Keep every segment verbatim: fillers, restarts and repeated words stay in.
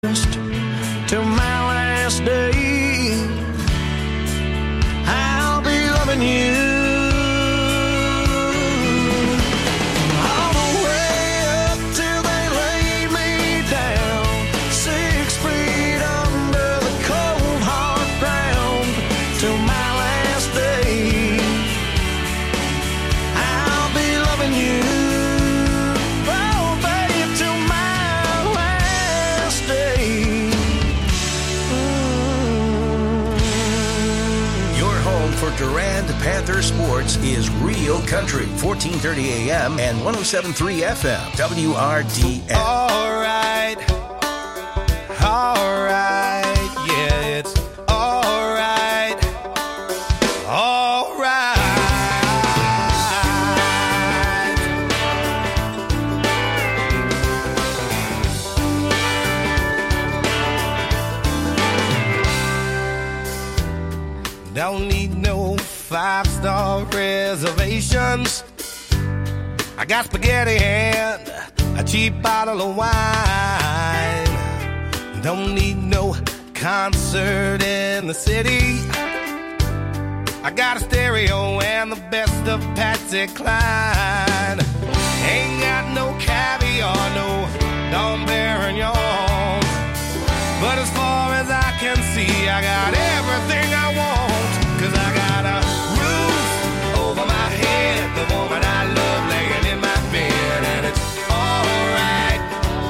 Till my last day, I'll be loving you. All the way up till they lay me down, six feet under the cold hard ground. Till my last day, I'll be loving you. Oh, babe, till my last day. For Durand Panther Sports is Real Country, fourteen thirty A M and one oh seven point three F M, W R D N. All right, all right, yeah, it's all right, all right. Don't need no five-star reservations. I got spaghetti and a cheap bottle of wine. Don't need no concert in the city. I got a stereo and the best of Patsy Cline. Ain't got no caviar, no Dom Perignon. But as far as I can see, I got everything I want. Cause I got a roof over my head, the woman I love laying in my bed, and it's alright,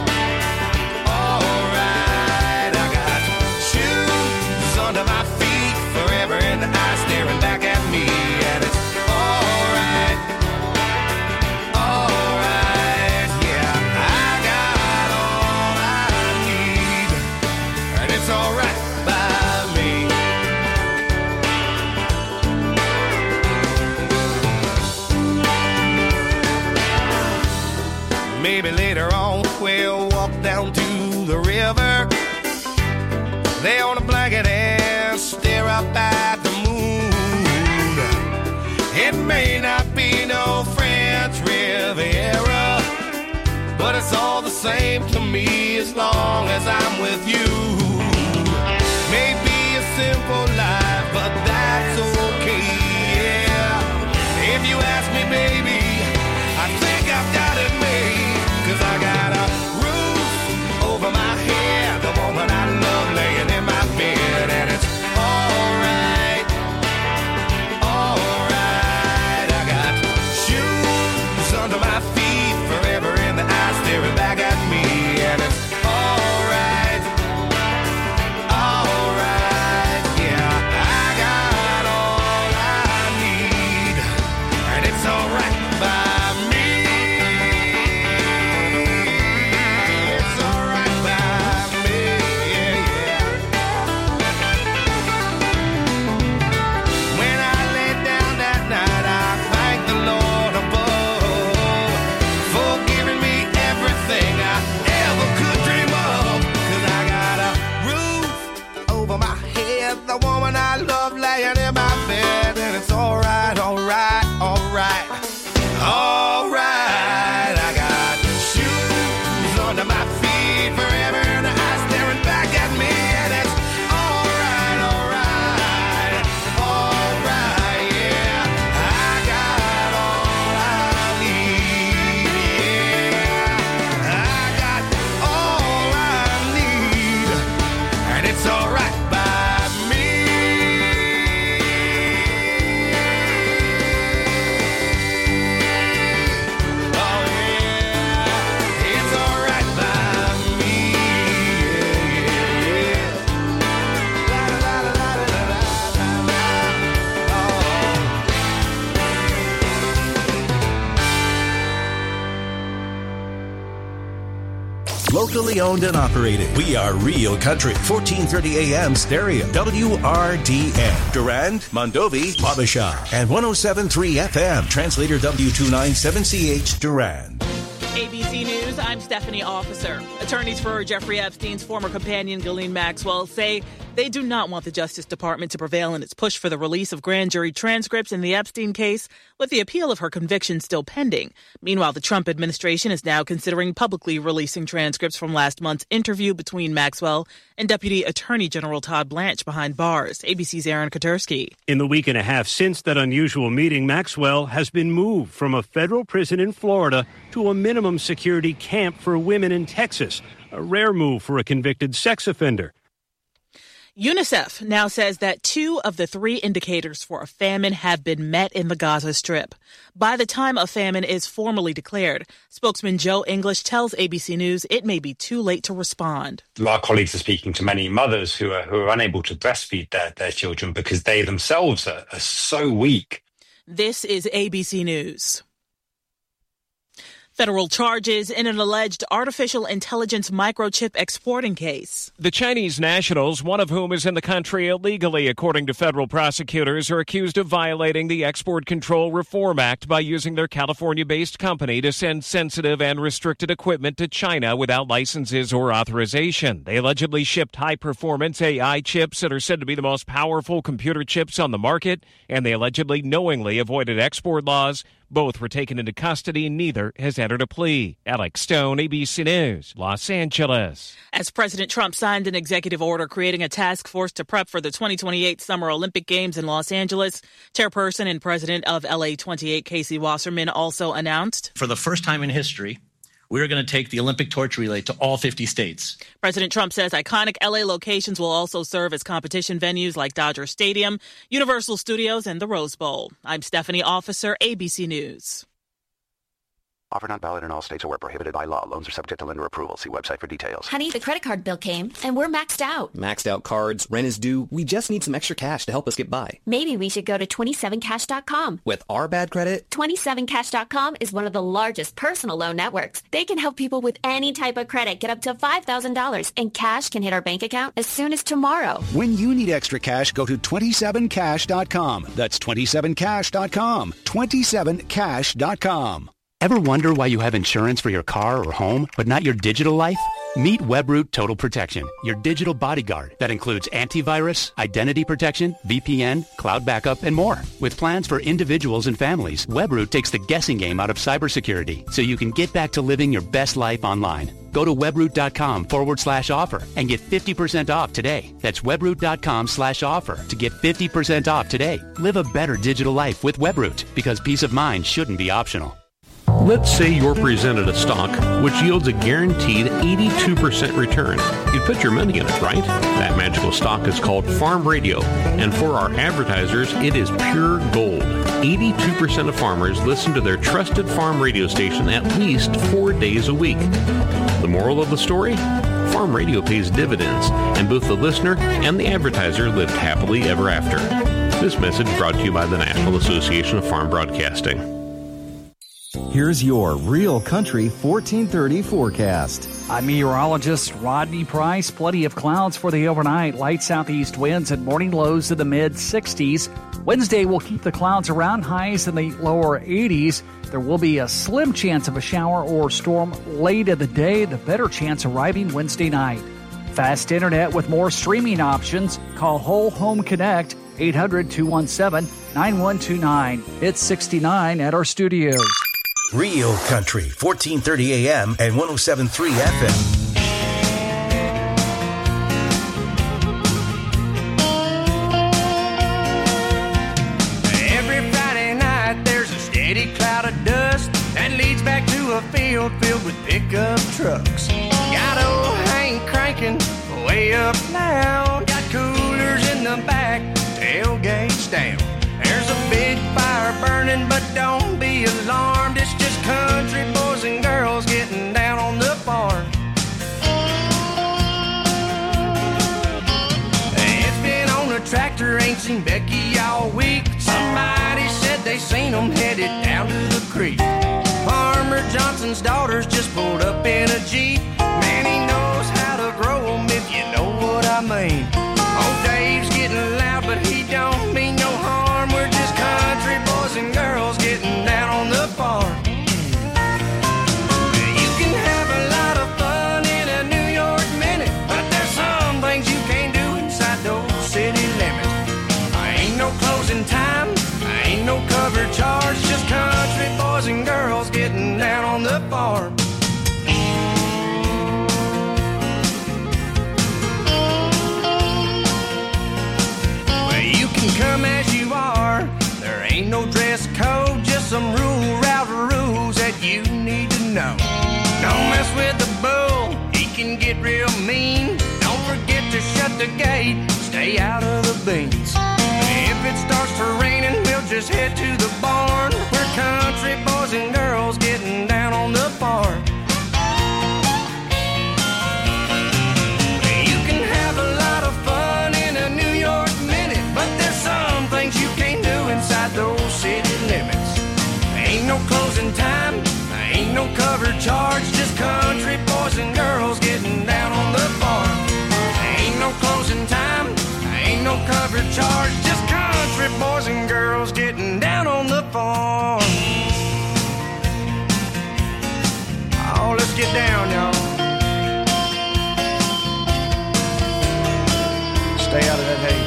alright. I got shoes under my feet, forever in the eye staring back at me, and it's alright, alright. Yeah, I got all I need, and it's alright by me. Maybe later on we'll walk down to the river, lay on a blanket and stare up at the moon. It may not be no French Riviera, but it's all the same to me as long as I'm with you. Maybe a simple life, but that's okay, yeah. If you ask me, baby, I think I've got it made. Cause I got a roof over my head, the woman I love laying in my bed, and it's alright, alright. I got shoes under my feet, forever in the eye staring back at me, and it's alright, alright. Yeah, I got all I need, and it's alright by me. The woman I love laying in my bed, and it's alright, alright, alright, alright. I got shoes under my feet, forever in the eye staring back at me, and it's alright, alright, alright, yeah. I got all I need, yeah. I got all I need, and it's alright by me. Locally owned and operated. We are Real Country, fourteen thirty A M stereo, W R D N. Durand, Mondovi, Wabasha, and one oh seven point three F M. Translator W two ninety-seven C H, Durand. A B C News, I'm Stephanie Officer. Attorneys for Jeffrey Epstein's former companion, Ghislaine Maxwell, say they do not want the Justice Department to prevail in its push for the release of grand jury transcripts in the Epstein case, with the appeal of her conviction still pending. Meanwhile, the Trump administration is now considering publicly releasing transcripts from last month's interview between Maxwell and Deputy Attorney General Todd Blanche behind bars. A B C's Aaron Katersky. In the week and a half since that unusual meeting, Maxwell has been moved from a federal prison in Florida to a minimum security camp for women in Texas, a rare move for a convicted sex offender. UNICEF now says that two of the three indicators for a famine have been met in the Gaza Strip. By the time a famine is formally declared, spokesman Joe English tells A B C News it may be too late to respond. Our colleagues are speaking to many mothers who are, who are unable to breastfeed their, their children because they themselves are, are so weak. This is A B C News. Federal charges in an alleged artificial intelligence microchip exporting case. The Chinese nationals, one of whom is in the country illegally, according to federal prosecutors, are accused of violating the Export Control Reform Act by using their California-based company to send sensitive and restricted equipment to China without licenses or authorization. They allegedly shipped high-performance A I chips that are said to be the most powerful computer chips on the market, and they allegedly knowingly avoided export laws. Both were taken into custody. Neither has entered a plea. Alex Stone, A B C News, Los Angeles. As President Trump signed an executive order creating a task force to prep for the twenty twenty-eight Summer Olympic Games in Los Angeles, chairperson and president of L A twenty-eight, Casey Wasserman, also announced, for the first time in history, we are going to take the Olympic torch relay to all fifty states. President Trump says iconic L A locations will also serve as competition venues like Dodger Stadium, Universal Studios, and the Rose Bowl. I'm Stephanie Officer, A B C News. Offer not valid in all states or where prohibited by law. Loans are subject to lender approval. See website for details. Honey, the credit card bill came, and we're maxed out. Maxed out cards, rent is due. We just need some extra cash to help us get by. Maybe we should go to twenty-seven cash dot com. With our bad credit? twenty-seven cash dot com is one of the largest personal loan networks. They can help people with any type of credit get up to five thousand dollars, and cash can hit our bank account as soon as tomorrow. When you need extra cash, go to twenty-seven cash dot com. That's twenty-seven cash dot com. twenty-seven cash dot com. Ever wonder why you have insurance for your car or home, but not your digital life? Meet Webroot Total Protection, your digital bodyguard that includes antivirus, identity protection, V P N, cloud backup, and more. With plans for individuals and families, Webroot takes the guessing game out of cybersecurity so you can get back to living your best life online. Go to webroot.com forward slash offer and get fifty percent off today. That's webroot.com slash offer to get fifty percent off today. Live a better digital life with Webroot, because peace of mind shouldn't be optional. Let's say you're presented a stock which yields a guaranteed eighty-two percent return. You'd put your money in it, right? That magical stock is called Farm Radio, and for our advertisers, it is pure gold. eighty-two percent of farmers listen to their trusted farm radio station at least four days a week. The moral of the story? Farm Radio pays dividends, and both the listener and the advertiser lived happily ever after. This message brought to you by the National Association of Farm Broadcasting. Here's your Real Country fourteen thirty forecast. I'm meteorologist Rodney Price. Plenty of clouds for the overnight. Light southeast winds and morning lows to the mid sixties. Wednesday will keep the clouds around, highs in the lower eighties. There will be a slim chance of a shower or storm late in the day. The better chance arriving Wednesday night. Fast internet with more streaming options. Call Whole Home Connect, eight hundred, two one seven, nine one two nine. It's sixty-nine at our studios. Real Country, fourteen thirty A M and one oh seven point three F M. Every Friday night there's a steady cloud of dust that leads back to a field filled with pickup trucks. Got old Hank cranking way up loud. Got coolers in the back, tailgates down. There's a big fire burning, but don't be alarmed. It's just country boys and girls getting down on the farm. It's been on a tractor, ain't seen Becky all week. Somebody said they seen them headed down to the creek. Farmer Johnson's daughters just pulled up in a Jeep. Man, he knows how to grow them, if you know what I mean. Old Dave's getting loud, but he don't mean no harm. We're just country boys and girls getting down on the farm. get real mean. Don't forget to shut the gate, stay out of the beans. If it starts to raining, we'll just head to the barn. We're country boys and girls getting down on the farm. You can have a lot of fun in a New York minute, but there's some things you can't do inside those city limits. Ain't no closing time, ain't no cover charge, just country boys and girls getting down on the farm. Ain't no closing time, ain't no cover charge, just country boys and girls getting down on the farm. Oh, let's get down, y'all. Stay out of that hay.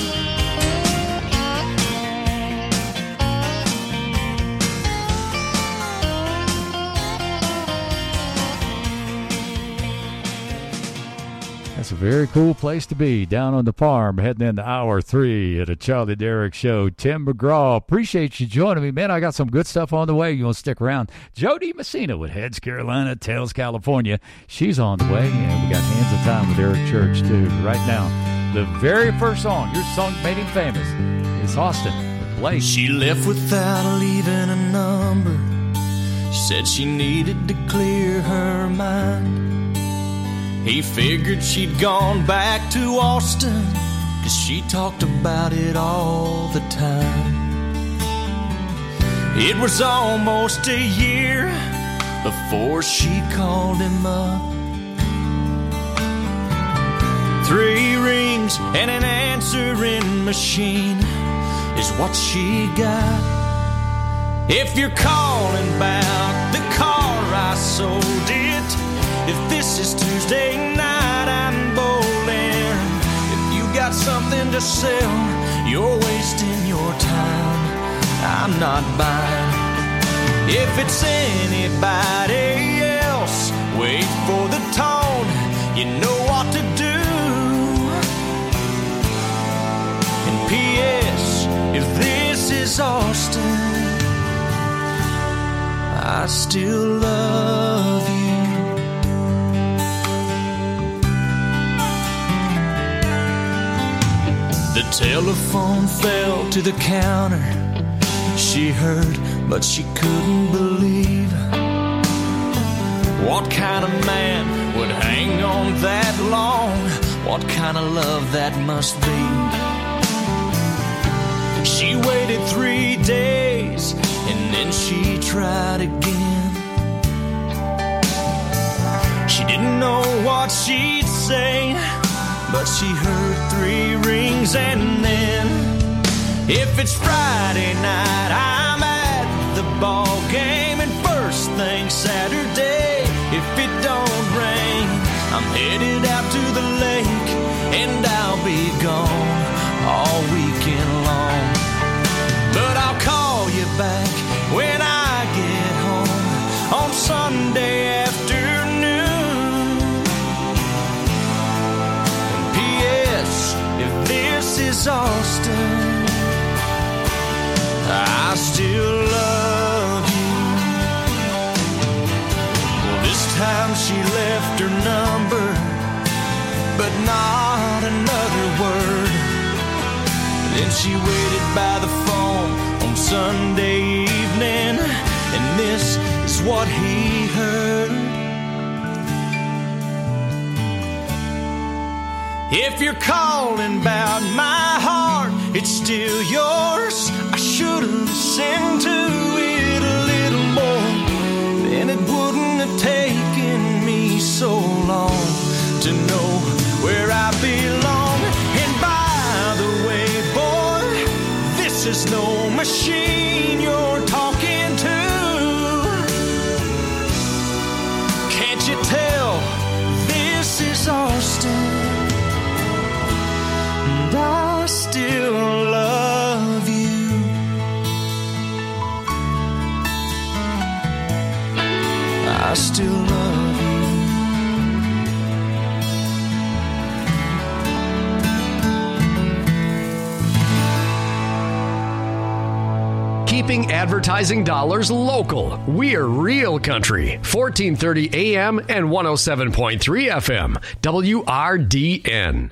That's a very cool place to be, down on the farm, heading into hour three of the Charlie Derrick Show. Tim McGraw, appreciate you joining me. Man, I got some good stuff on the way. You want to stick around? Jody Messina with Heads Carolina, Tails California. She's on the way, and we got Hands of Time with Eric Church, too. Right now, the very first song, your song made him famous, is Austin with Blake. She left without leaving a number. She said she needed to clear her mind. He figured she'd gone back to Austin, 'cause she talked about it all the time. It was almost a year before she called him up. Three rings and an answering machine is what she got. If you're calling about the car I sold it, if this is Tuesday night I'm bowling, if you got something to sell, you're wasting your time, I'm not buying. If it's anybody else, wait for the tone, you know what to do. And P S if this is Austin, I still love you. The telephone fell to the counter. She heard, but she couldn't believe. What kind of man would hang on that long? What kind of love that must be? She waited three days and then she tried again. She didn't know what she'd say, but she heard three rings and then, if it's Friday night, I'm at the ball game, and first thing Saturday, if it don't rain, I'm headed out to the lake, and I'll be gone all weekend long. But I'll call you back when I get home on Sunday afternoon. And P S if this is Austin, I still love you. Well, this time she left her number, but not another word. Then she waited by the phone on Sunday evening, and this is what he heard. If you're calling about my heart, it's still yours. I should have listened to it a little more, then it wouldn't have taken me so long to know where I belong. And by the way, boy, this is no machine you're talking to. Can't you tell this is Austin? And I still love you. I still love you. Keeping keeping advertising dollars local. We're Real Country, fourteen thirty A M and one oh seven point three F M, W R D N.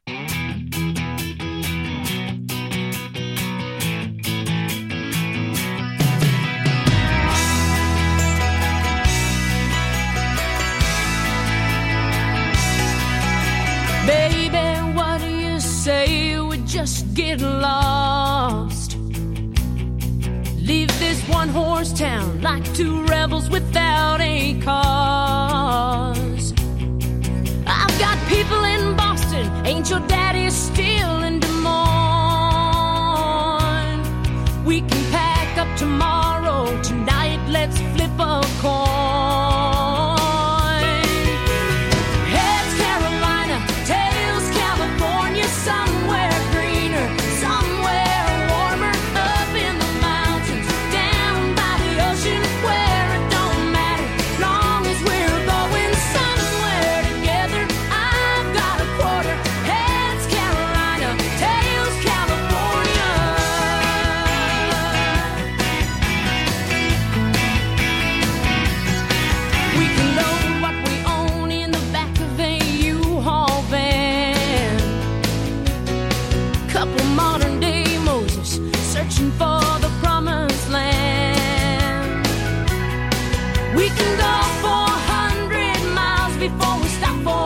Baby, what do you say we just get lost? Leave this one-horse town like two rebels without a cause. I've got people in Boston, ain't your daddy still in Des Moines? We can pack up tomorrow, tonight let's flip a coin. Heads Carolina, tails California, somewhere greener, somewhere warmer, up in the mountains, down by the ocean, where it don't matter, long as we're going somewhere together. I've got a quarter. Heads Carolina, tails California. We can load what we own in the back of a U-Haul van. Couple modern day Moses searching for the promised land. We can go four hundred miles before we stop for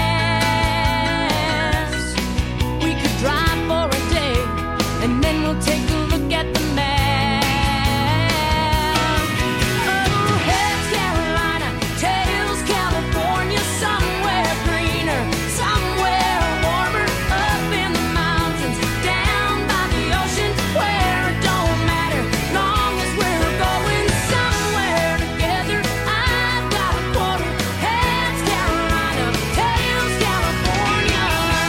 gas. We could drive for a day and then we'll take a look at the map. Oh, heads Carolina, tails California, somewhere greener, somewhere warmer, up in the mountains, down by the ocean, where it don't matter, long as we're going somewhere together. I've got a quarter. Heads Carolina, tails California.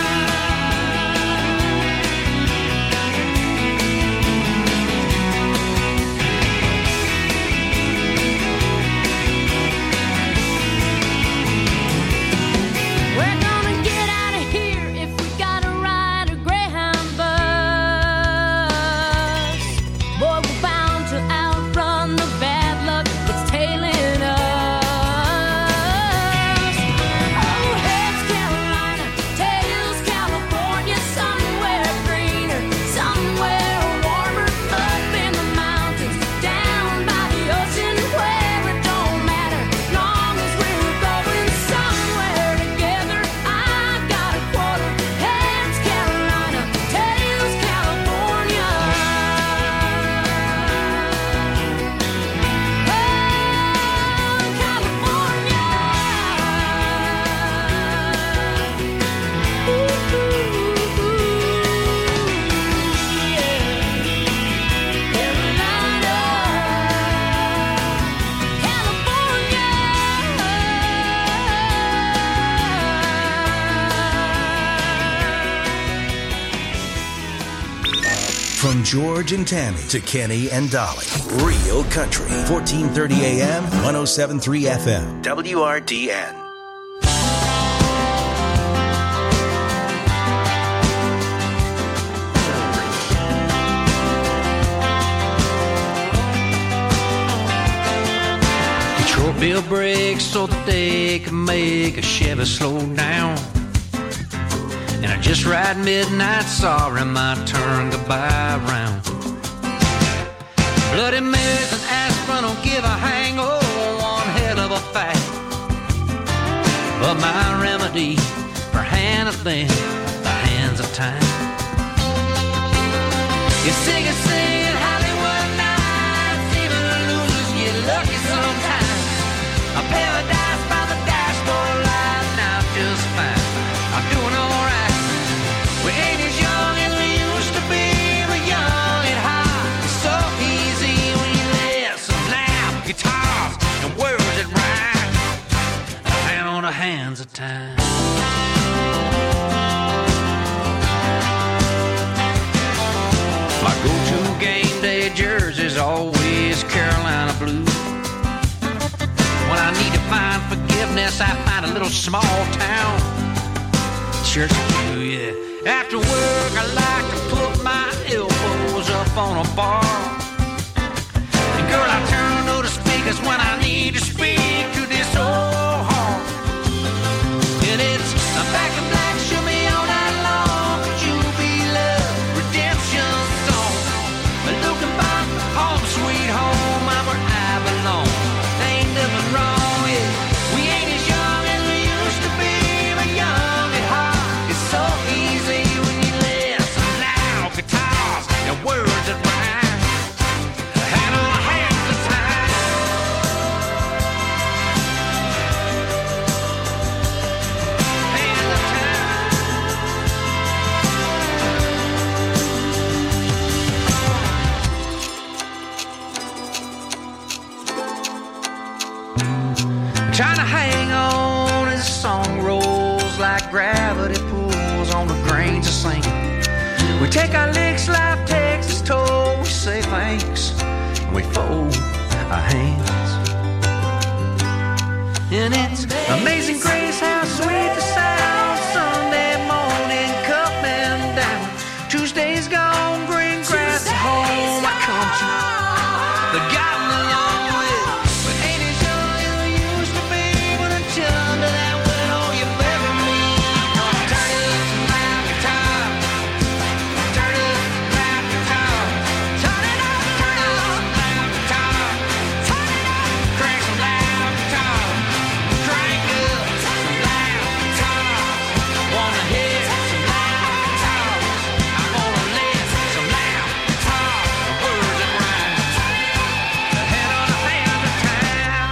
We're gonna get out of here if we gotta ride a Greyhound bus. Boy, we're bound to outrun the bad luck that's tailing us. Oh, heads Carolina, tails California, somewhere greener, somewhere warmer, up in the mountains, down by the ocean, where it don't matter, long as we're going somewhere together. I've got a quarter. Heads Carolina, tails California. Oh, California. Ooh, ooh, ooh, yeah. Carolina, From George and Tammy to Kenny and Dolly. Real Country, fourteen thirty A M, one oh seven point three F M, W R D N. Short bill brakes so that they can make a Chevy slow down. And I just ride midnight, sorry my turn goodbye round. Bloody Marys and aspirin don't give a hang, oh, one hell of a fact. But my remedy for handling the hands of time. You sing and sing in Hollywood nights, even losers get lucky sometimes. A paradise by the dashboard light, now just fine. I'm doing alright. We ain't as young as we used to be, but young and hot. It's so easy when you listen loud guitars and words that rhyme. Hand on the hands of time. My go-to game day jersey's always Carolina blue. When I need to find forgiveness, I find a little small town church blue, yeah. After work, I like to put my elbows up on a bar 'cause when I need to speak to this old heart, and it's a back in black, show me all night long. Could you be love, redemption song? Looking back, home sweet home, I'm where I belong. There ain't nothing wrong, yeah. We ain't as young as we used to be, but young at heart. It's so easy when you listen loud guitars and words that rhyme. Handle half the time. Half the time. Trying to hang on as the song rolls like gravity pulls on the grains of sand. We take our licks, life takes its toll. We say thanks, and we fold our hands. And it's amazing grace how sweet the sound. Sunday morning coming down. Tuesday's gone, green grass at home. I come to the gotten along with. But ain't as young as we used to be when I turned to that widow you bury me. Turn it up some loud guitar. Turn it up some loud guitar. Turn it up, turn it up some loud guitar. Turn it up, crank some loud guitar. Crank up some loud guitar. Wanna hear some loud guitar. I wanna live some loud guitar. Words that rhyme. The head on the hand of town.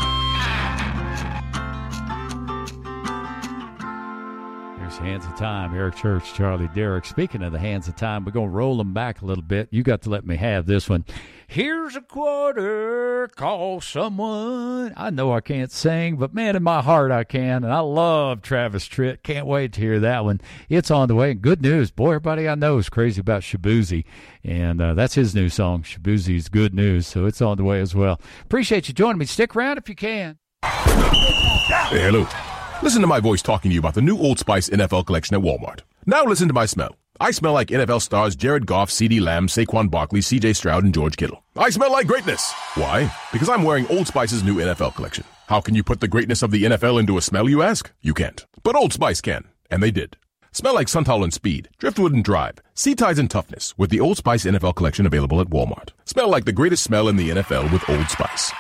There's Hands of Time, Eric Church, Charlie Derrick. Speaking of the Hands of Time, we're going to roll them back a little bit. You got to let me have this one. Here's a quarter, call someone. I know I can't sing, but man, in my heart I can. And I love Travis Tritt. Can't wait to hear that one. It's on the way. And good news. Boy, everybody I know is crazy about Shabuzi. And uh, that's his new song, Shabuzi's Good News. So it's on the way as well. Appreciate you joining me. Stick around if you can. Hey, hello. Listen to my voice talking to you about the new Old Spice N F L collection at Walmart. Now listen to my smell. I smell like N F L stars Jared Goff, CeeDee Lamb, Saquon Barkley, C J Stroud, and George Kittle. I smell like greatness. Why? Because I'm wearing Old Spice's new N F L collection. How can you put the greatness of the N F L into a smell, you ask? You can't. But Old Spice can. And they did. Smell like Suntal and Speed, Driftwood and Drive, Sea Tides and Toughness with the Old Spice N F L collection available at Walmart. Smell like the greatest smell in the N F L with Old Spice.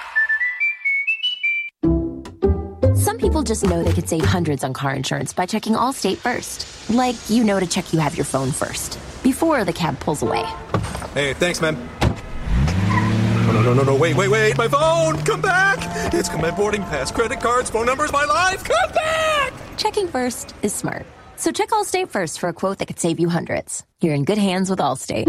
Some people just know they could save hundreds on car insurance by checking Allstate first. Like, you know to check you have your phone first, before the cab pulls away. Hey, thanks, man. No, no, no, no, no, wait, wait, wait, my phone! Come back! It's got my boarding pass, credit cards, phone numbers, my life! Come back! Checking first is smart. So check Allstate first for a quote that could save you hundreds. You're in good hands with Allstate.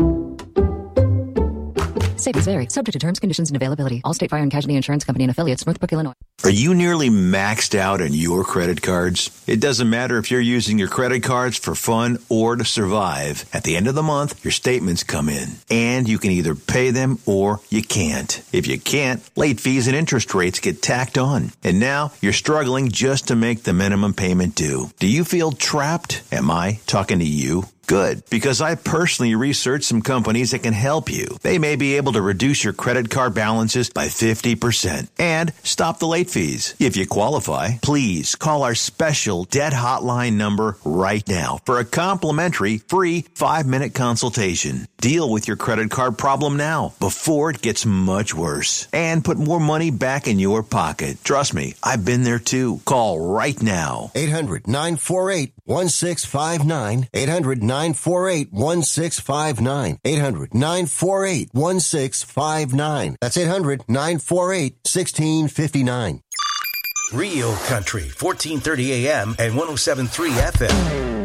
Savings vary. Subject to terms, conditions, and availability. Allstate Fire and Casualty Insurance Company and affiliates, Northbrook, Illinois. Are you nearly maxed out on your credit cards? It doesn't matter if you're using your credit cards for fun or to survive. At the end of the month, your statements come in, and you can either pay them or you can't. If you can't, late fees and interest rates get tacked on. And now you're struggling just to make the minimum payment due. Do you feel trapped? Am I talking to you? Good, because I personally researched some companies that can help you. They may be able to reduce your credit card balances by fifty percent and stop the late fees. If you qualify, please call our special debt hotline number right now for a complimentary free five-minute consultation. Deal with your credit card problem now before it gets much worse and put more money back in your pocket. Trust me, I've been there too. Call right now. eight hundred nine four eight one six five nine. eight hundred nine four eight one six five nine. eight hundred nine four eight one six five nine. That's eight hundred nine four eight one six five nine. Real Country, fourteen thirty A M and one oh seven point three F M.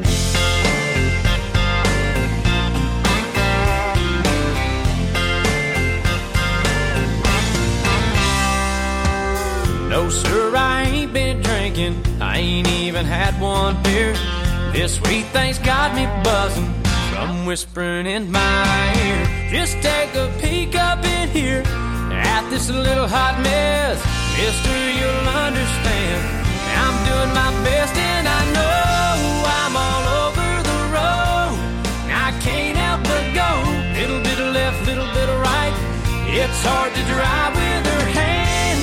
No, sir, I ain't been drinking. I ain't even had one beer. This sweet thing's got me buzzing, some whispering in my ear. Just take a peek up in here at this little hot mess. Mister, you'll understand. I'm doing my best and I know I'm all over the road. I can't help but go. Little bit of left, little bit of right. It's hard to drive with her hand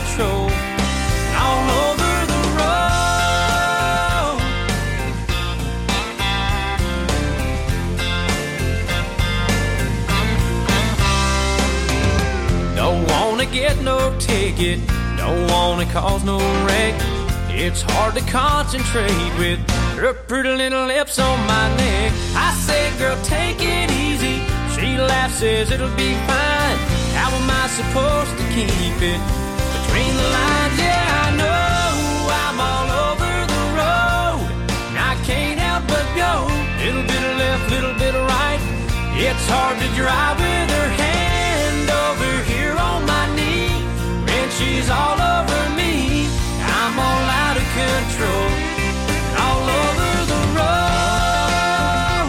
control. All over the road. Don't wanna get no ticket, don't wanna cause no wreck. It's hard to concentrate with her pretty little lips on my neck. I say, girl, take it easy. She laughs, says it'll be fine. How am I supposed to keep it between the lines? Yeah, I know I'm all over the road, and I can't help but go. Little bit of left, little bit of right. It's hard to drive with her hand over here on my knee when she's all over me. I'm all out of control, all over the road.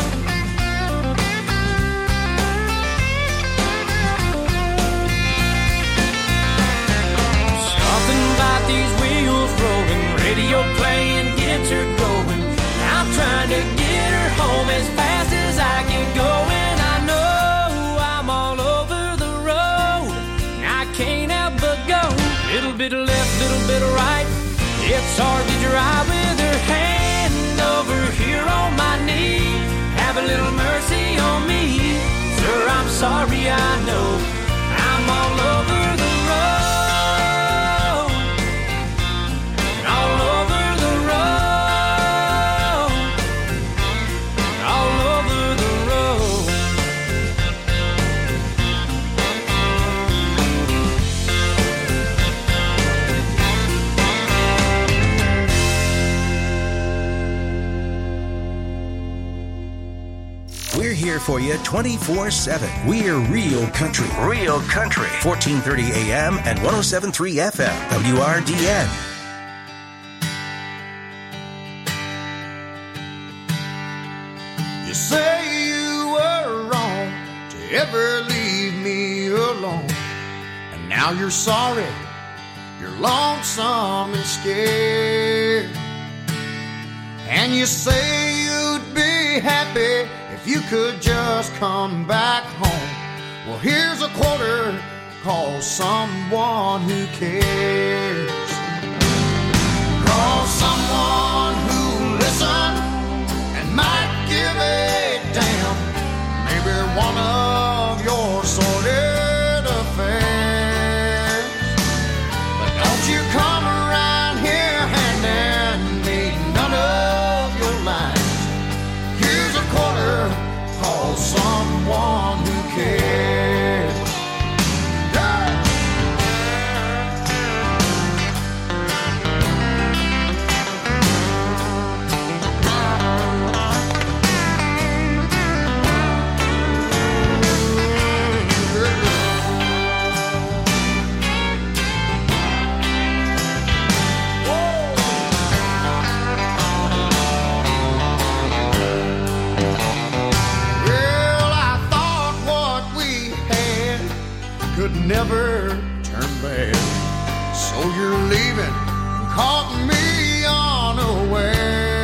Something about these wheels rolling, radio playing gets her going. I'm trying to get her home as fast as I can go, and I know I'm all over the road, and I can't help but go. Little bit of left, little bit of right. It's hard to drive with her hand over here on my knee. Have a little mercy on me, sir, I'm sorry, I know I'm all over the road, all over the road, all over the road. We're here for you twenty-four seven. We're Real Country. Real Country. fourteen thirty A M and one oh seven point three F M. W R D N. You say you were wrong to ever leave me alone, and now you're sorry, you're lonesome and scared. And you say you'd be happy if you could just come back home. Well, here's a quarter, call someone who cares. Call someone who listens and might give a damn. Maybe one of your sordid affairs. But don't you come around here handing me none of your lines. Here's a quarter, call someone who cares. Yeah. Well, I thought what we had could never turn bad. So you're leaving and caught me unaware.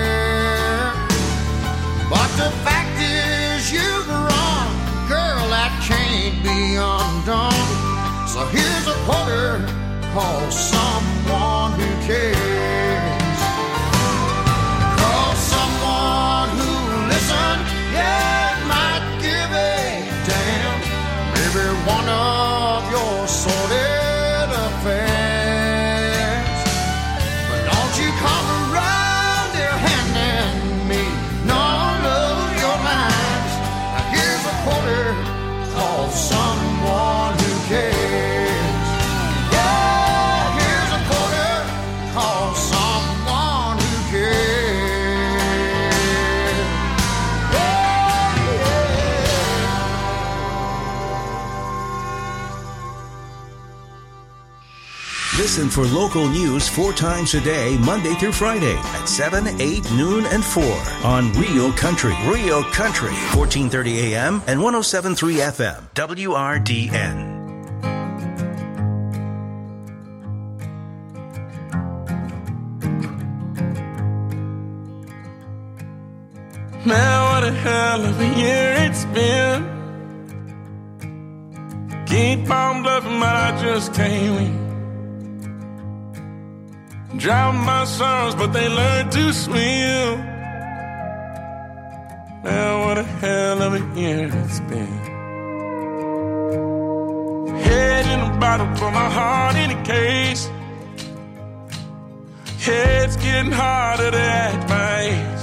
But the fact is you've run, girl, that can't be undone. So here's a quarter, call someone who cares. Call someone who listens, yeah, might give a damn. Maybe one of your sordid affairs. But don't you come around here handing me none of your lines. Now here's a quarter, call someone who cares. Yeah, here's a quarter, call someone who cares. Yeah, yeah. Listen for local news four times a day, Monday through Friday at seven, eight, noon, and four on Real Country. Real Country. fourteen thirty A M and one oh seven point three F M. W R D N. Man, what a hell of a year it's been. Keep on bluffing, but I just can't win. Drown my sorrows, but they learned to swim. Man, what a hell of a year it's been. Head in a bottle, but my heart in a case. It's getting harder to act my age.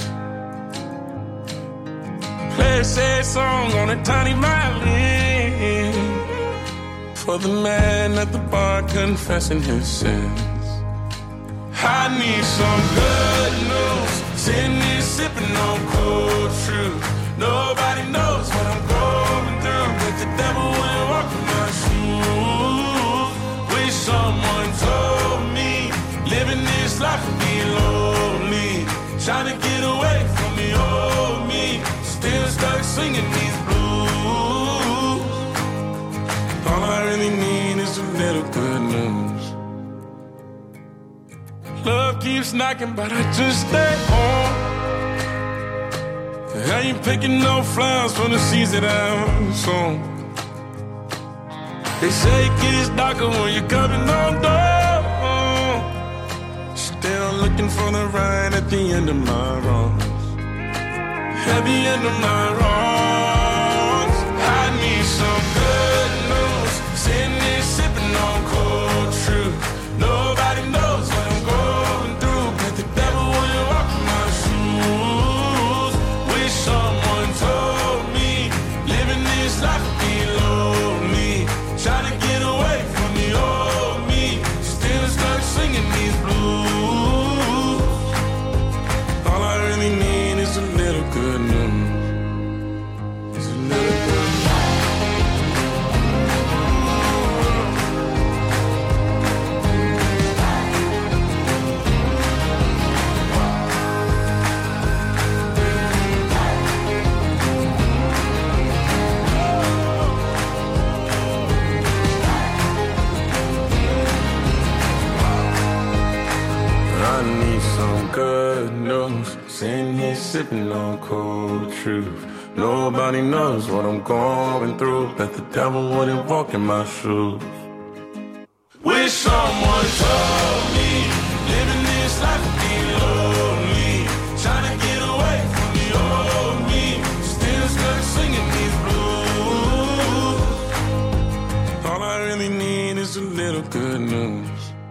Play a sad song on a tiny violin for the man at the bar confessing his sins. I need some good news. Sitting here sipping on cold truth. Nobody knows what I'm going through, but the devil will walk in my shoes. Wish someone told me living this life would be lonely. Trying to get away from the old me. Still stuck singing these blues. All I really need is a little good news. Love keeps knocking, but I just stay home. I ain't picking no flowers from the seeds that I'm sown. They say it gets darker when you're coming on down. Still looking for the right at the end of my wrongs. At the end of my wrongs, I need some good news. Sitting there sipping on cold truth. Nobody knows what I'm going through, but the devil will walk in my shoes. Wish someone told me living this life would be lonely. Trying to get away from the old me. Still stuck singing these blues. All I really need is a little good news. It's a little good news. I need some good news. Sitting here sipping on cold truth. Nobody knows what I'm going through, but the devil wouldn't walk in my shoes. Wish someone told me living this life would be lonely. Trying to get away from the old me. Still stuck singing these blues. All I really need is a little good news.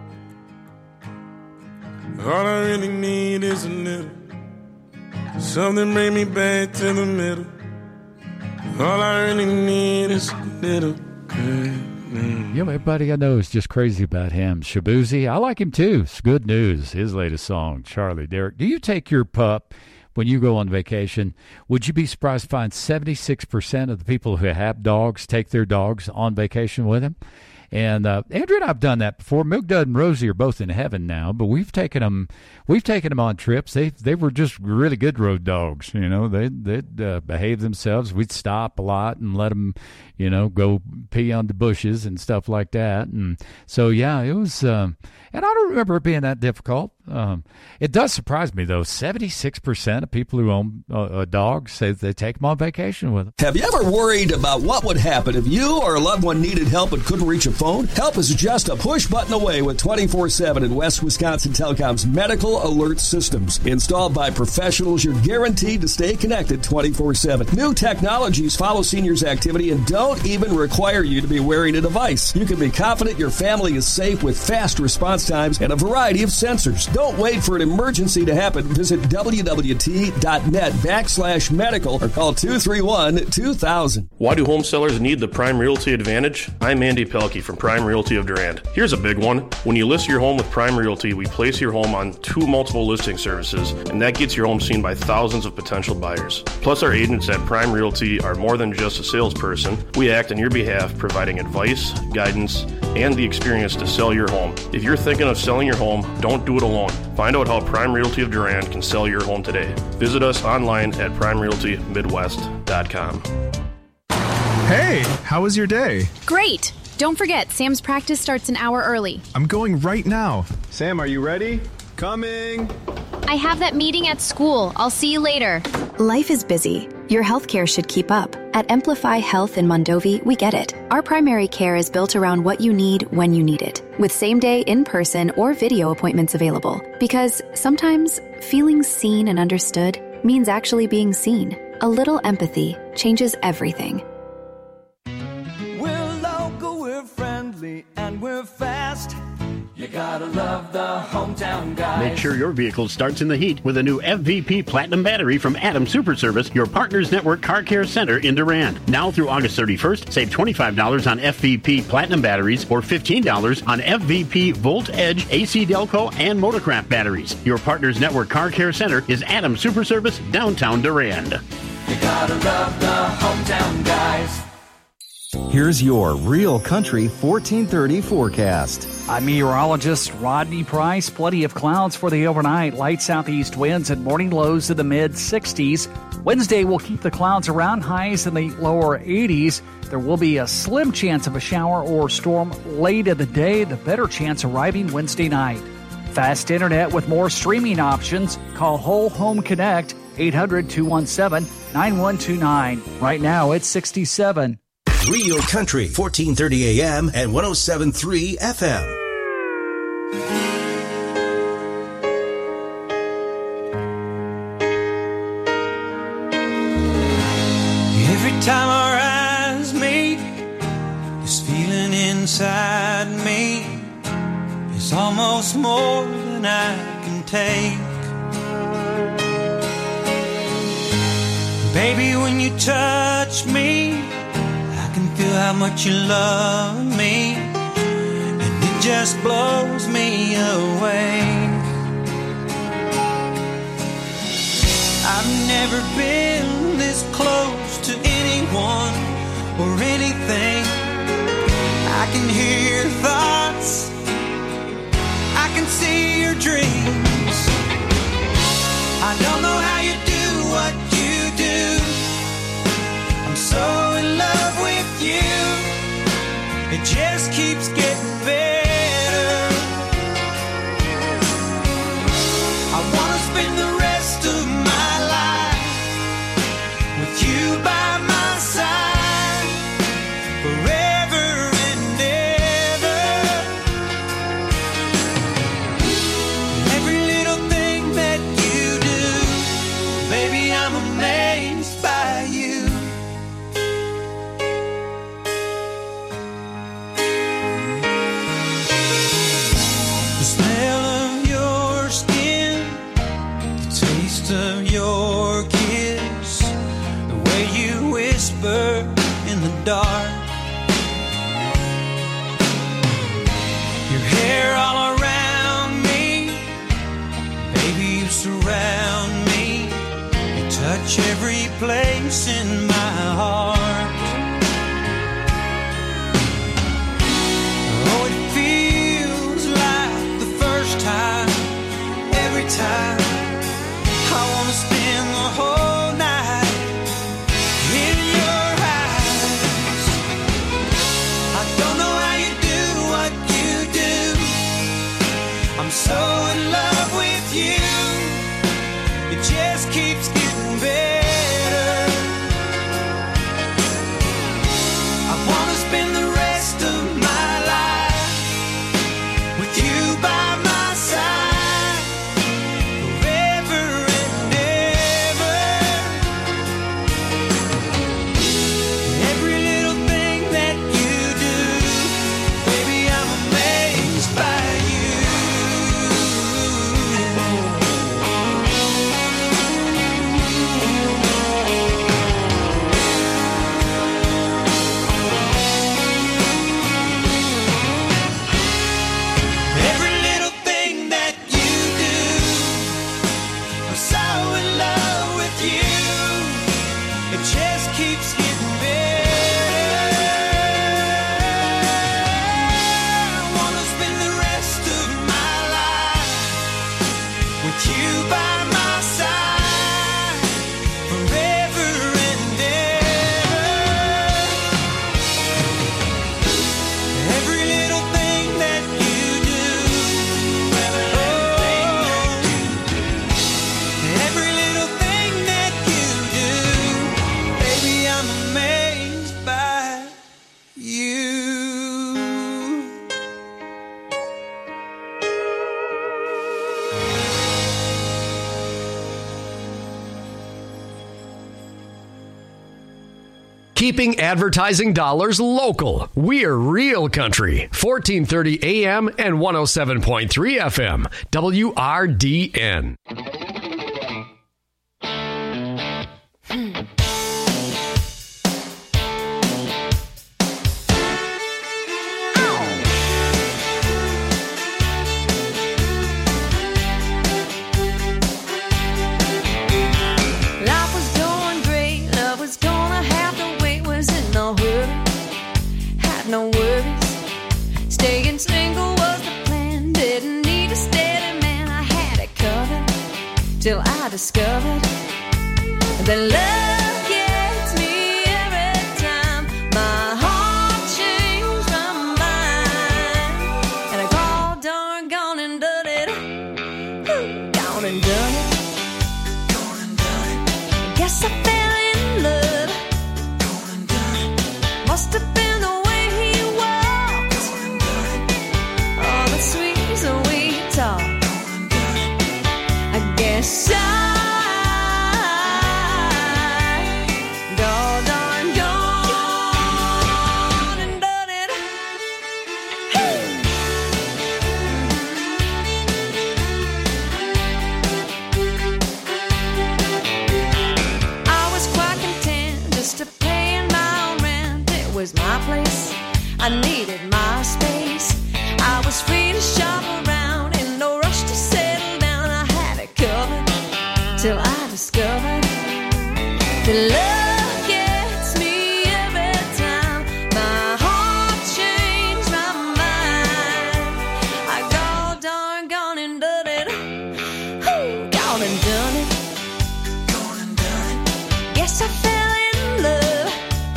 All I really need is a little. Something bring me back to the middle. All I really need is a little good news. You know, everybody I know is just crazy about him. Shabuzi, I like him too. It's good news. His latest song, Charlie Derrick. Do you take your pup when you go on vacation? Would you be surprised to find seventy-six percent of the people who have dogs take their dogs on vacation with them? And uh, Andrew and I have done that before. Mugdud and Rosie are both in heaven now, but we've taken them. We've taken them on trips. They they were just really good road dogs. You know, they they'd uh, behave themselves. We'd stop a lot and let them, you know, go pee on the bushes and stuff like that. And so yeah, it was. Um, and I don't remember it being that difficult. Um, it does surprise me though. Seventy-six percent of people who own uh, a dog say they take them on vacation with them. Have you ever worried about what would happen if you or a loved one needed help but couldn't reach a phone? Help is just a push button away with twenty-four seven in West Wisconsin Telecom's medical alert systems. Installed by professionals, you're guaranteed to stay connected twenty-four seven. New technologies follow seniors' activity and don't even require you to be wearing a device. You can be confident your family is safe with fast response times and a variety of sensors. Don't wait for an emergency to happen. Visit W W T dot net backslash medical or call two three one, two thousand. Why do home sellers need the Prime Realty Advantage? I'm Andy Pelkey from Prime Realty of Durand. Here's a big one. When you list your home with Prime Realty, we place your home on two multiple listing services, and that gets your home seen by thousands of potential buyers. Plus, our agents at Prime Realty are more than just a salesperson. We act on your behalf, providing advice, guidance, and the experience to sell your home. If you're thinking of selling your home, don't do it alone. Find out how Prime Realty of Durand can sell your home today. Visit us online at prime realty midwest dot com. Hey, how was your day? Great. Don't forget, Sam's practice starts an hour early. I'm going right now. Sam, are you ready? Coming. I have that meeting at school. I'll see you later. Life is busy. Your health care should keep up. At Amplify Health in Mondovi, we get it. Our primary care is built around what you need when you need it, with same-day in-person or video appointments available. Because sometimes feeling seen and understood means actually being seen. A little empathy changes everything. We're local, we're friendly, and we're fast. You gotta love the hometown guys. Make sure your vehicle starts in the heat with a new F V P Platinum battery from Adam Super Service, your Partners Network Car Care Center in Durand. Now through August thirty-first, save twenty-five dollars on F V P Platinum batteries or fifteen dollars on F V P Volt Edge, A C Delco, and Motorcraft batteries. Your Partners Network Car Care Center is Adam Super Service, downtown Durand. You gotta love the hometown guys. Here's your Real Country fourteen thirty forecast. I'm meteorologist Rodney Price. Plenty of clouds for the overnight. Light southeast winds and morning lows to the mid sixties. Wednesday will keep the clouds around, highs in the lower eighties. There will be a slim chance of a shower or storm late in the day, the better chance arriving Wednesday night. Fast internet with more streaming options. Call Whole Home Connect, eight hundred, two one seven, nine one two nine. Right now it's sixty-seven. Real Country, fourteen thirty A M and one oh seven point three F M. Every time our eyes meet, this feeling inside me is almost more than I can take. Baby, when you touch me, I can feel how much you love me, and it just blows me away. I've never been this close to anyone or anything. I can hear your thoughts, I can see your dreams. I don't know how you do what you do. I'm so in love with you. It just keeps getting better. I wanna spend the rest of my life with you by my side, forever and ever. Every little thing that you do, baby, I'm amazed by you. The smell of your skin, the taste of your kiss, the way you whisper in the dark, your hair all around me, baby, you surround me, you touch every place in my heart. Oh, it feels like the first time, every time. I wanna spend the whole night in your eyes. I don't know how you do what you do. I'm so in love with you. It just keeps getting better. I wanna spend the rest of my life with you by my side, forever and ever. Every little thing that you do, baby, I'm amazed by you. keeping advertising dollars local. We're Real Country, fourteen thirty A M and one oh seven point three F M, W R D N. Life was going great, love was gonna have to wait, was in no hurry, had no worries. Staying single was the plan, didn't need a steady man, I had it covered, till I discovered that love gets me every time. My heart changed my mind, and I called darn gone and done it, Ooh, gone and done it. Guess I fell in love. Must have been the way he walked. Oh, the sweet, sweet talk. I guess I go darn gone and done it. I was quite content just to paying my own rent. It was my place, I needed my space. I was free to shop around, in no rush to settle down. I had it covered till I discovered that love gets me every time. My heart changed my mind. I go darn gone and done it, Ooh, gone and done it. Yes, I fell in love.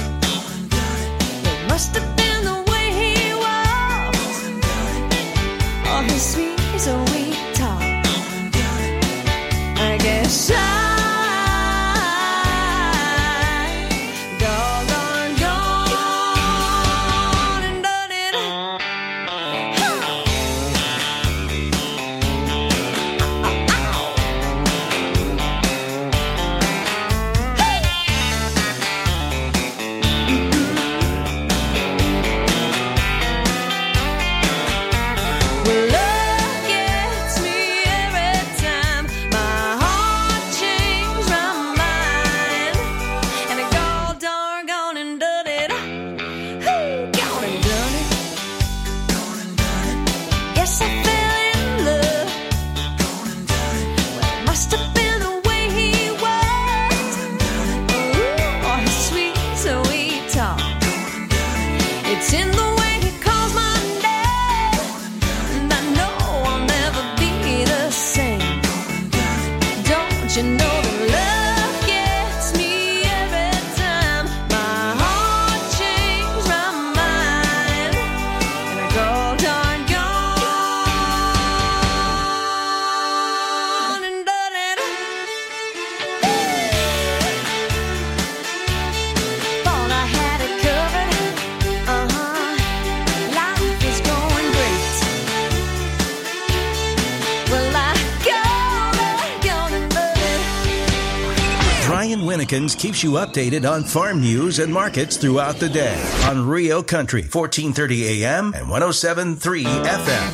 It must have been the way he walked. Oh, his sweet, sweet talk. I guess I go darn gone and done it. Well, love gets me every time. My heart changed my mind, and I go darn gone and done it. Ooh, gone and done it. Yes, I fell in love. Well, it must have been the way he walked. Ooh, or his sweet, sweet talk. It's in the way he calls my name, and I know I'll never be the same. Don't you know that love gets me every time? My heart changed my mind, and I go darn gone and done it. Thought I had it covered. Uh-huh. Life is going great. Well, I go gone and done it. Brian Winnikins keeps you updated on farm news and markets throughout the day on Rio Country, fourteen thirty A M and one oh seven point three F M.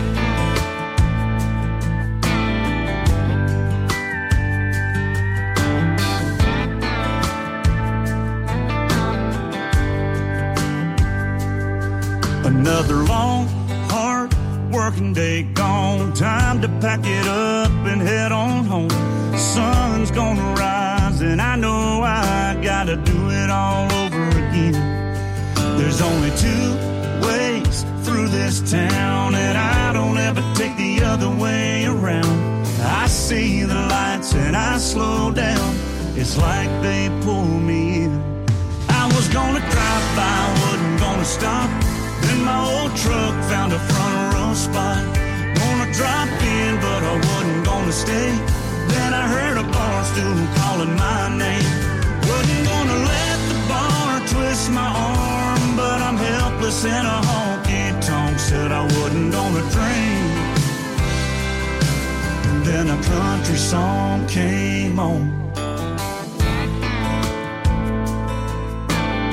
Another long, hard working day gone. Time to pack it up and head on home. Sun's gonna rise and I know I gotta do it all over again. There's only two ways through this town, and I don't ever take the other way around. I see the lights and I slow down. It's like they pull me in. I was gonna drive by, wasn't gonna stop. Then my old truck found a front row spot. Gonna drop in, but I wasn't gonna stay. Then I heard a bar stool calling my name. Wasn't gonna let the bar twist my arm, but I'm helpless in a honky-tonk. Said I wasn't gonna drink. And then a country song came on.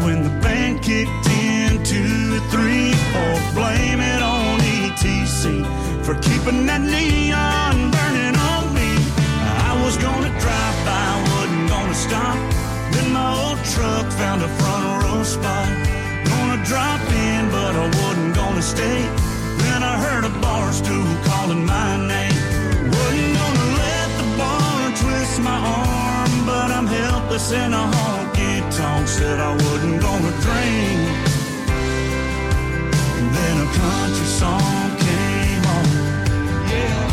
when the band kicked in two, three, four. Blame it on E T C for keeping that neon burning on me. I was gonna drive by, wasn't gonna stop. Then my old truck found a front row spot. Gonna drop in, but I wasn't gonna stay. Then I heard a bar stool calling my name. Wasn't gonna let the bar twist my arm, but I'm helpless in a honky tonk. Said I wasn't gonna drink. And then a country song came on. Yeah.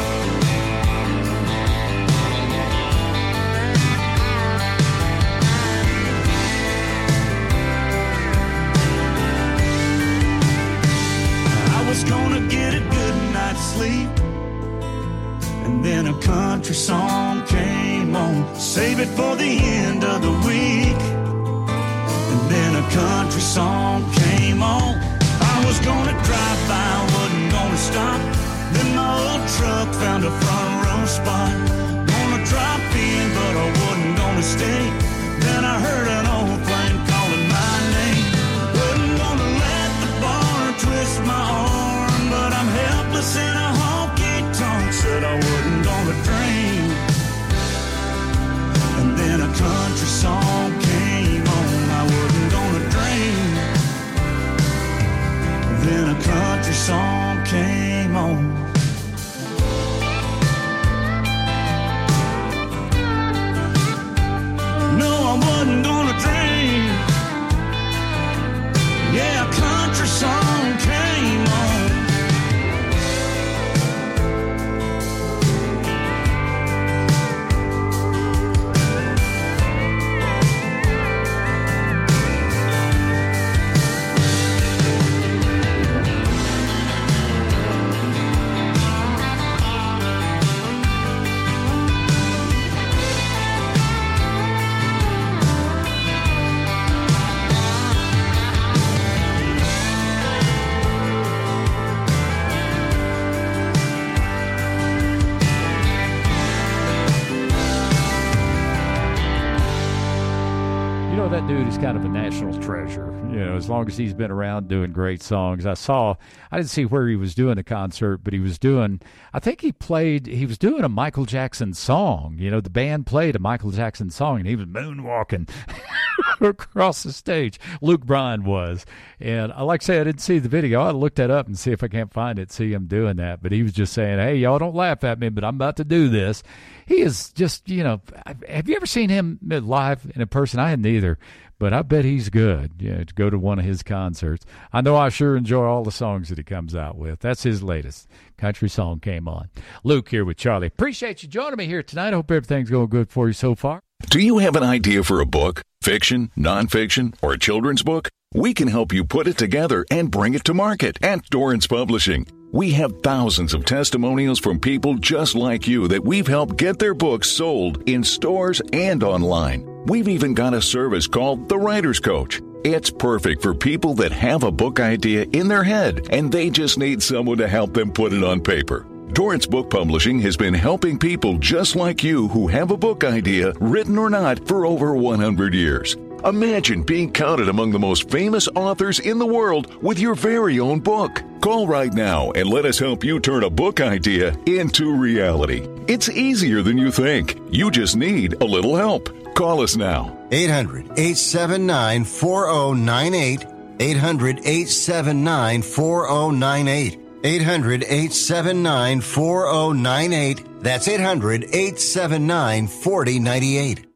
I was gonna get a good night's sleep, and then a country song came on. Save it for the end of the week. And then a country song came on. I was gonna drive by, wasn't gonna stop. Then my old truck found a front row spot. Gonna drop in, but I wasn't gonna stay. Then I heard an old flame calling my name. Wasn't gonna let the bar twist my arm, but I'm helpless in a honky tonk. Said I wasn't gonna drink. And then a country song came on. I wasn't gonna drink. Then a country song came on. No, I wasn't gonna drink. Yeah, a country song came on. That dude is kind of a national treasure, you know, as long as he's been around doing great songs. I saw, I didn't see where he was doing the concert, but he was doing, I think he played, he was doing a Michael Jackson song. You know, the band played a Michael Jackson song, and he was moonwalking across the stage. Luke Bryan was. And I like I say, I didn't see the video. I looked that up and see if I can't find it, see him doing that. But he was just saying, hey, y'all don't laugh at me, but I'm about to do this. He is just, you know, have you ever seen him live in person? I hadn't either, but I bet he's good, you know, to go to one of his concerts. I know I sure enjoy all the songs that he comes out with. That's his latest. Country song came on. Luke here with Charlie. Appreciate you joining me here tonight. I hope everything's going good for you so far. Do you have an idea for a book, fiction, nonfiction, or a children's book? We can help you put it together and bring it to market at Dorrance Publishing. We have thousands of testimonials from people just like you that we've helped get their books sold in stores and online. We've even got a service called The Writer's Coach. It's perfect for people that have a book idea in their head and they just need someone to help them put it on paper. Dorrance Book Publishing has been helping people just like you who have a book idea, written or not, for over one hundred years. Imagine being counted among the most famous authors in the world with your very own book. Call right now and let us help you turn a book idea into reality. It's easier than you think. You just need a little help. Call us now. eight hundred, eight seven nine, four oh nine eight. eight hundred, eight seven nine, four oh nine eight. eight hundred, eight seven nine, four oh nine eight. That's eight hundred, eight seven nine, four oh nine eight.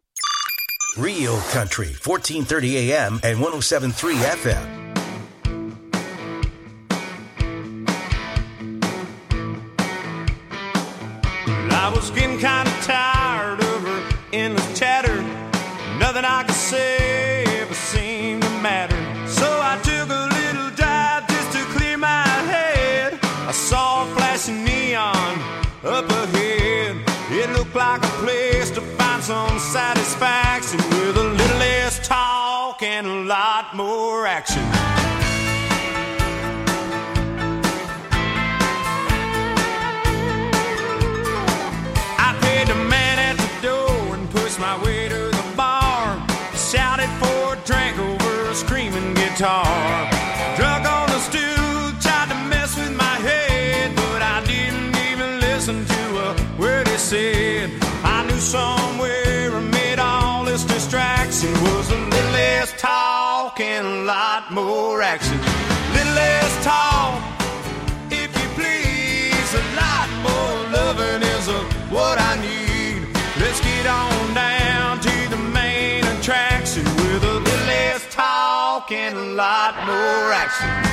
Real Country, fourteen thirty A M and one oh seven point three F M. I was getting kind of tired of her endless chatter. Nothing I could say ever seemed to matter. So I took a little dive just to clear my head. I saw a flashing neon up ahead. It looked like a place to find some satisfaction with a little less talk and a lot more action. I paid the man at the door and pushed my way to the bar. Shouted for a drink over a screaming guitar. Drug on the stool, tried to mess with my head, but I didn't even listen to a word he said. I knew somewhere amid all this distraction was a little less talk and a lot more action. Little less talk, if you please, a lot more loving is a, what I need. Let's get on down to the main attraction with a little less talk and a lot more action.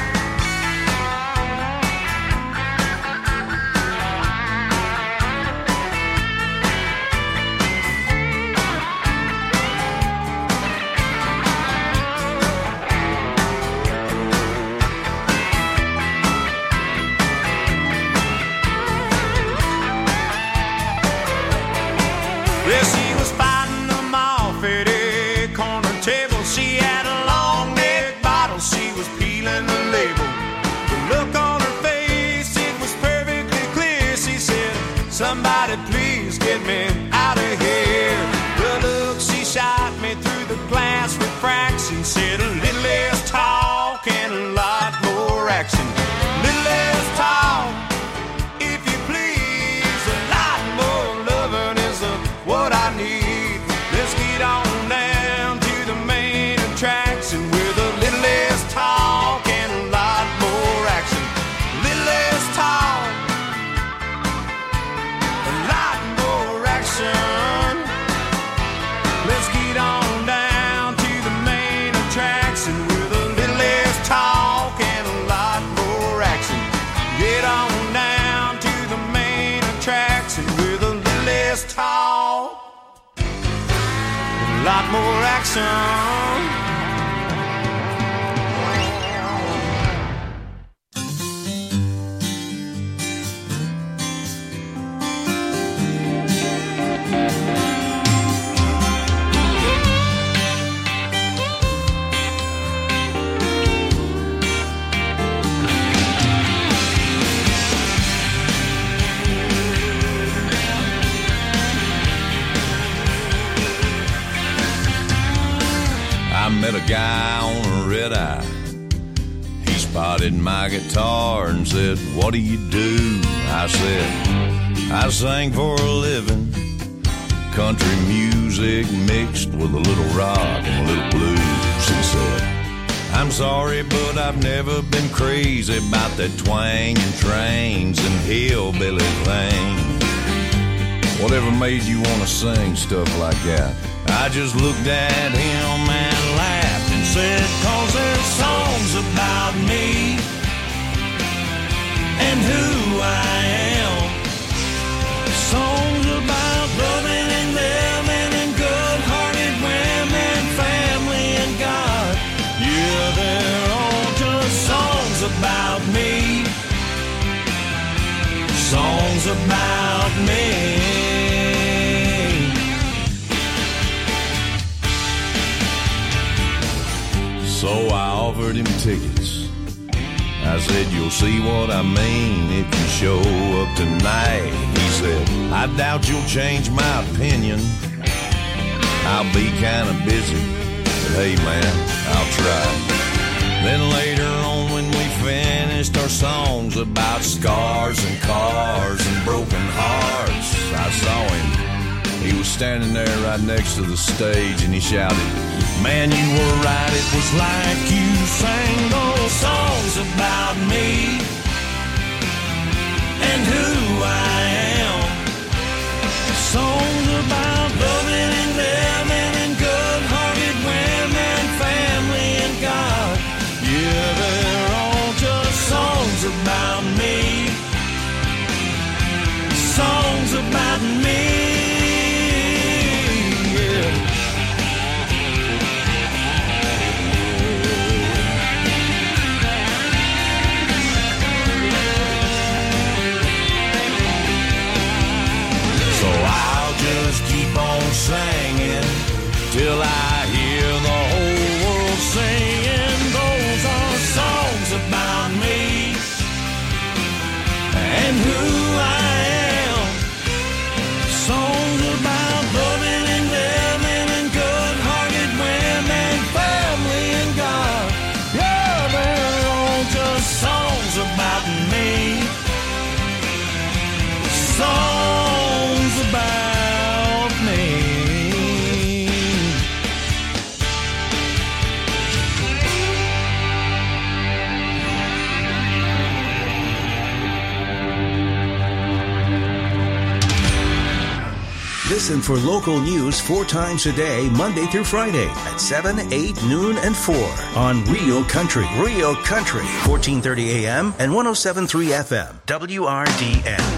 Well, she was fighting them off at a corner table. She had a long neck bottle, she was peeling the label. The look on her face, it was perfectly clear. She said, somebody please get me out of here. The look she shot me through the glass refraction said a little less talk and a lot more action. Little less talk, if you please, a lot more loving is a what I need. Let's get on down to the main attraction with a little less talk and a lot more action. Little less talk, a lot more action. Let's get on down to the main attraction with a little less talk and a lot more action. Get on down to the main attraction with a little less talk, a lot more action. I met a guy on a red eye. He spotted my guitar and said, what do you do? I said, I sing for a living. Country music mixed with a little rock and a little blues. He said, I'm sorry, but I've never been crazy about that twang and trains and hillbilly thing. Whatever made you want to sing stuff like that? I just looked at him and laughed and said, cause there's songs about me and who I am. Songs about loving and living and good-hearted women, family and God. Yeah, they're all just songs about me. Songs about me. So I offered him tickets. I said, you'll see what I mean if you show up tonight. He said, I doubt you'll change my opinion. I'll be kind of busy, but hey man, I'll try. Then later on when we finished our songs about scars and cars and broken hearts, I saw him. He was standing there right next to the stage and he shouted, man, you were right, it was like you sang those songs about me and who I am. Songs about loving and living and good-hearted women, family and God. Yeah, they're all just songs about me. Songs about me. Listen for local news four times a day, Monday through Friday at seven, eight, noon, and four on Real Country. Real Country, fourteen thirty A M and one oh seven point three F M. W R D N.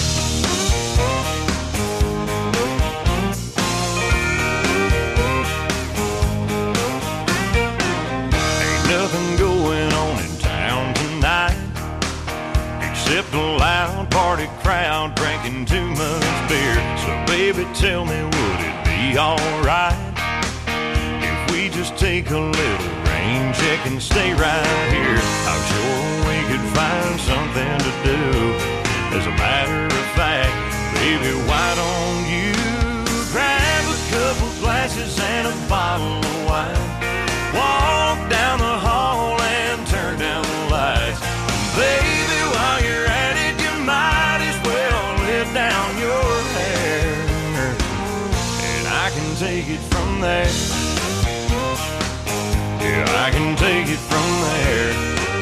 Nothing going on in town tonight except a loud party crowd drinking too much beer. So baby, tell me, would it be alright if we just take a little rain check and stay right here? I'm sure we could find something to do. As a matter of fact, baby, why don't you grab a couple glasses and a bottle of wine? Walk down the hall and turn down the lights. Baby, while you're at it, you might as well let down your hair, and I can take it from there. Yeah, I can take it from there.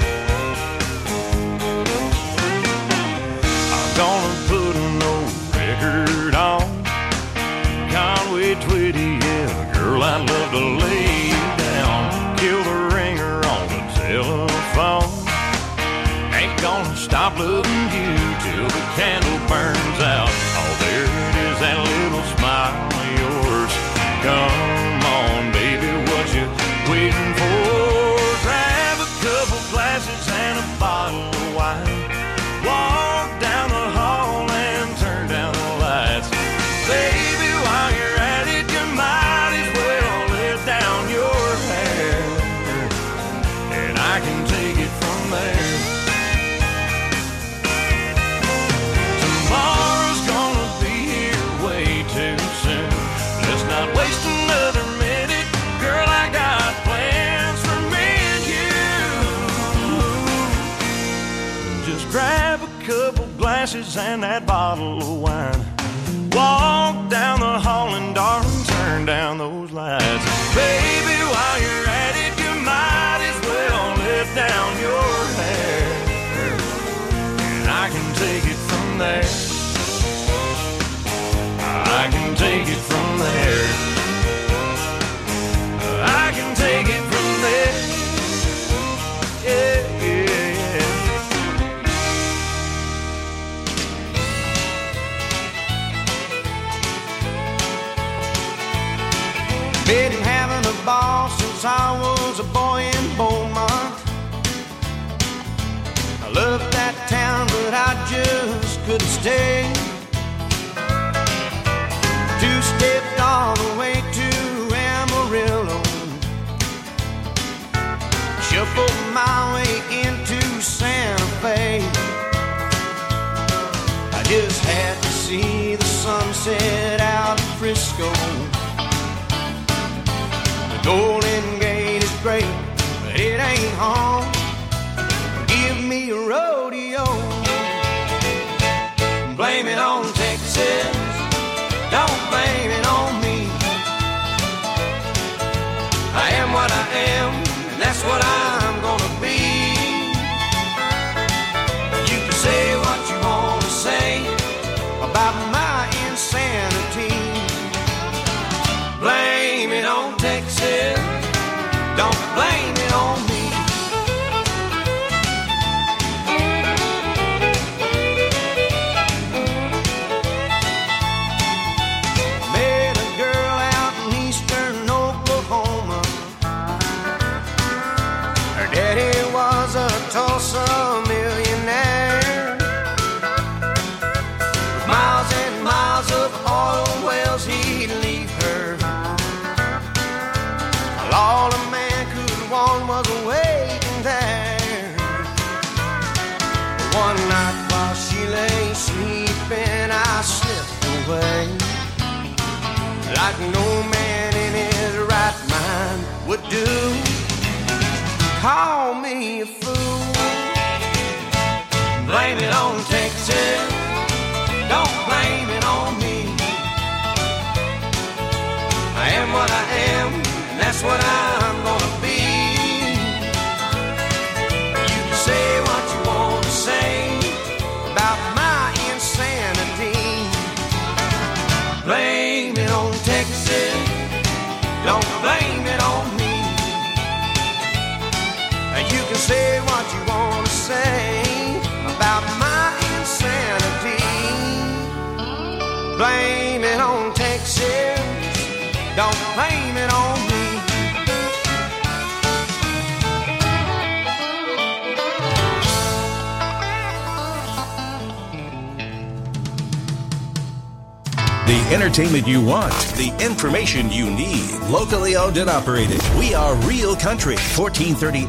I'm gonna put an old record on Conway Twitty, yeah, girl, I'd love to lay you down. Kill the ringer on the telephone. Ain't gonna stop loving you till the candle burns out. Oh, there it is, that little smile of yours. Come on, baby, what you waiting for? Grab a couple glasses and a bottle of wine. Walk down the hall and turn down the lights. Baby, while you're at it, you might as well let down your hair, and I can take it from there. Tomorrow's gonna be here way too soon. Let's not waste another minute. Girl, I got plans for me and you. Just grab a couple glasses and that bottle of wine. Walk down the hall and darling, turn down those lights. Baby, while you're at it, you might as well let down your hair, and I can take it from there. I can take it from there. I can take it from there. Yeah, yeah, yeah. Been having a ball since I was a boy in Beaumont. I love that town, but I just couldn't stay. Two-stepped all the way to Amarillo, shuffled my way into Santa Fe. I just had to see the sunset out of Frisco. The Golden Gate is great, but it ain't home. Give me a rodeo. Blame it on Texas, don't blame it on me. I am what I am, and that's what I'm gonna be. You can say what you want to say about my insanity. Blame it on Texas, don't blame it on me. Met a girl out in eastern Oklahoma. Her daddy was a Tulsa millionaire. With miles and miles of oil wells he'd leave her. All a man could want was waiting there. One night while she lay sleeping, I slipped away, like no man in his right mind would do. Call me a fool. Blame it on Texas, don't blame it on me. I am what I am, and that's what I'm gonna be. You can say what you want to say about my insanity. Blame what you want to say about my insanity. Blame it on Texas, don't blame it on me. The entertainment you want, the information you need. Locally owned and operated. We are Real Country, fourteen thirty